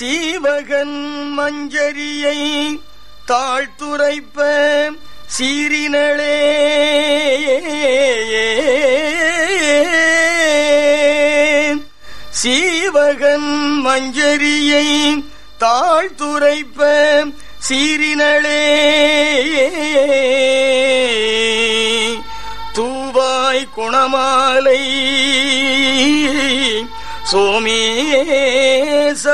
சீவகன் மஞ்சரியை தாழ்த்துரைப்ப சீரினளே சீவகன் மஞ்சரியை தாழ்த்துரைப்ப சீரினளே தூவாய் குணமாலை சோமேச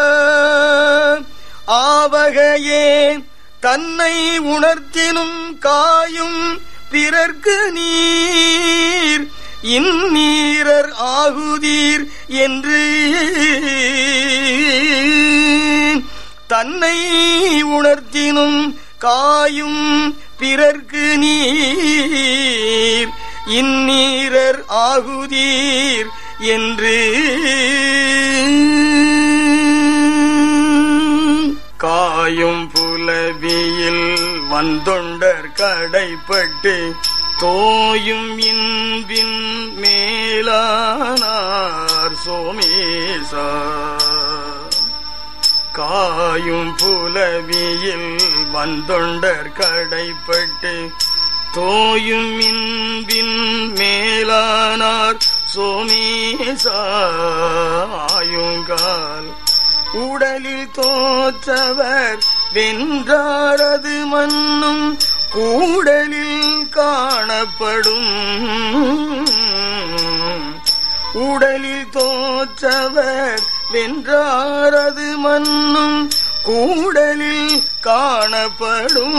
ஆவகையே தன்னை உணர்த்தினும் காயும் பிறர்க்கு நீர் இந்நீரர் ஆகுதீர் என்று தன்னை உணர்த்தினும் காயும் பிறர்க்கு நீர் இந்நீரர் ஆகுதீர் என்று காயும் புலவியில் வந்தொண்டர் கடைப்பட்டு தோயும் இன்பின் மேலானார் சோமேசா காயும் புலவியில் வந்தொண்டர் கடைப்பட்டு தோயும் இன்பின் மேலானார் சோமேசாயுங்கால் உடலில் தோற்றவர் வென்றாரது மன்னும் கூடலில் காணப்படும் உடலில் தோற்றவர் வென்றாரது மன்னும் கூடலில் காணப்படும்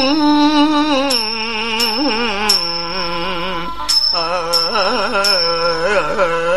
ஆ